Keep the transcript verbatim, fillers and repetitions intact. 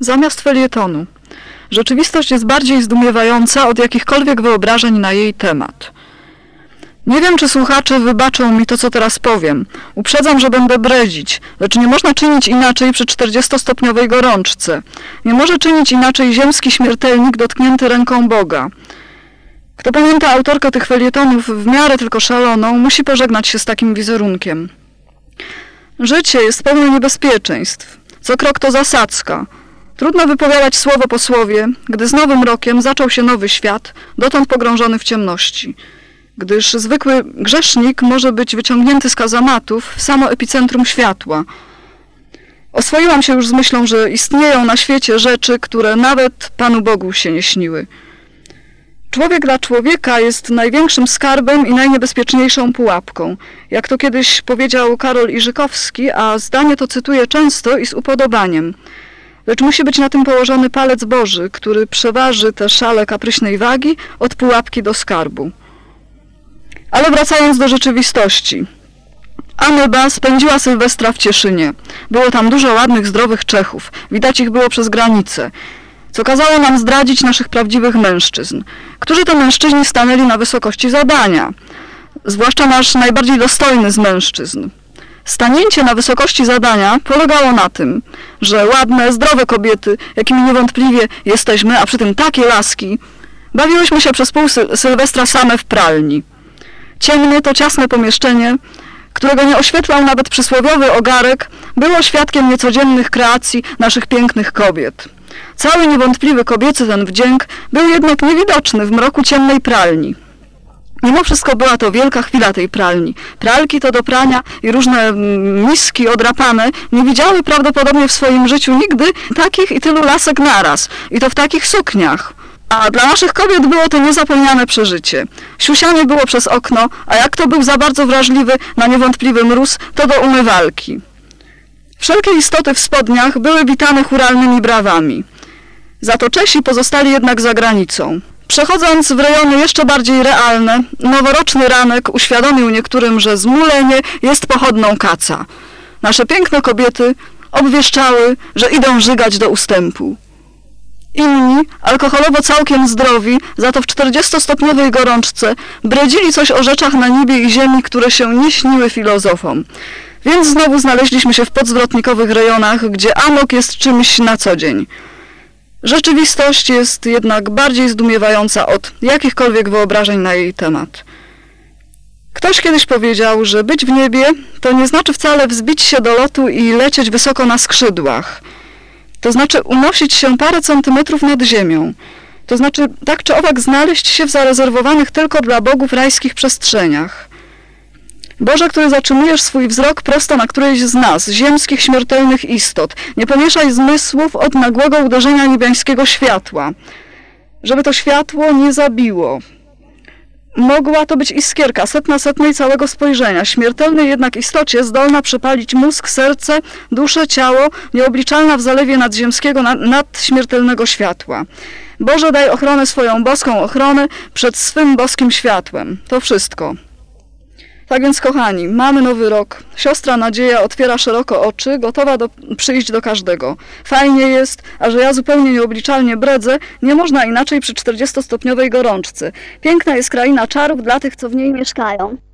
Zamiast felietonu. Rzeczywistość jest bardziej zdumiewająca od jakichkolwiek wyobrażeń na jej temat. Nie wiem, czy słuchacze wybaczą mi to, co teraz powiem. Uprzedzam, że będę bredzić, lecz nie można czynić inaczej przy czterdziestostopniowej gorączce. Nie może czynić inaczej ziemski śmiertelnik dotknięty ręką Boga. Kto pamięta autorkę tych felietonów w miarę tylko szaloną, musi pożegnać się z takim wizerunkiem. Życie jest pełne niebezpieczeństw. Co krok to zasadzka. Trudno wypowiadać słowo po słowie, gdy z nowym rokiem zaczął się nowy świat, dotąd pogrążony w ciemności. Gdyż zwykły grzesznik może być wyciągnięty z kazamatów w samo epicentrum światła. Oswoiłam się już z myślą, że istnieją na świecie rzeczy, które nawet Panu Bogu się nie śniły. Człowiek dla człowieka jest największym skarbem i najniebezpieczniejszą pułapką. Jak to kiedyś powiedział Karol Iżykowski, a zdanie to cytuję często i z upodobaniem. Lecz musi być na tym położony palec Boży, który przeważy tę szalę kapryśnej wagi od pułapki do skarbu. Ale wracając do rzeczywistości. Ameba spędziła Sylwestra w Cieszynie. Było tam dużo ładnych, zdrowych Czechów. Widać ich było przez granicę. Co kazało nam zdradzić naszych prawdziwych mężczyzn. Którzy to mężczyźni stanęli na wysokości zadania. Zwłaszcza nasz najbardziej dostojny z mężczyzn. Stanięcie na wysokości zadania polegało na tym, że ładne, zdrowe kobiety, jakimi niewątpliwie jesteśmy, a przy tym takie laski, bawiłyśmy się przez pół syl- Sylwestra same w pralni. Ciemne to ciasne pomieszczenie, którego nie oświetlał nawet przysłowiowy ogarek, było świadkiem niecodziennych kreacji naszych pięknych kobiet. Cały niewątpliwy kobiecy ten wdzięk był jednak niewidoczny w mroku ciemnej pralni. Mimo wszystko była to wielka chwila tej pralni. Pralki to do prania i różne miski odrapane nie widziały prawdopodobnie w swoim życiu nigdy takich i tylu lasek naraz. I to w takich sukniach. A dla naszych kobiet było to niezapomniane przeżycie. Siusianie było przez okno, a jak kto był za bardzo wrażliwy na niewątpliwy mróz, to do umywalki. Wszelkie istoty w spodniach były witane chóralnymi brawami. Za to Czesi pozostali jednak za granicą. Przechodząc w rejony jeszcze bardziej realne, noworoczny ranek uświadomił niektórym, że zmulenie jest pochodną kaca. Nasze piękne kobiety obwieszczały, że idą żygać do ustępu. Inni, alkoholowo całkiem zdrowi, za to w czterdziestostopniowej gorączce, bredzili coś o rzeczach na niebie i ziemi, które się nie śniły filozofom. Więc znowu znaleźliśmy się w podzwrotnikowych rejonach, gdzie amok jest czymś na co dzień. Rzeczywistość jest jednak bardziej zdumiewająca od jakichkolwiek wyobrażeń na jej temat. Ktoś kiedyś powiedział, że być w niebie to nie znaczy wcale wzbić się do lotu i lecieć wysoko na skrzydłach. To znaczy unosić się parę centymetrów nad ziemią. To znaczy tak czy owak znaleźć się w zarezerwowanych tylko dla bogów rajskich przestrzeniach. Boże, który zatrzymujesz swój wzrok prosto na którejś z nas, ziemskich śmiertelnych istot, nie pomieszaj zmysłów od nagłego uderzenia niebiańskiego światła, żeby to światło nie zabiło. Mogła to być iskierka, setna setnej całego spojrzenia, śmiertelnej jednak istocie zdolna przepalić mózg, serce, duszę, ciało, nieobliczalna w zalewie nadziemskiego, nad, nadśmiertelnego światła. Boże, daj ochronę swoją boską ochronę przed swym boskim światłem. To wszystko. Tak więc, kochani, mamy nowy rok. Siostra Nadzieja otwiera szeroko oczy, gotowa do, przyjść do każdego. Fajnie jest, a że ja zupełnie nieobliczalnie bredzę, nie można inaczej przy czterdziestostopniowej gorączce. Piękna jest kraina czarów dla tych, co w niej mieszkają.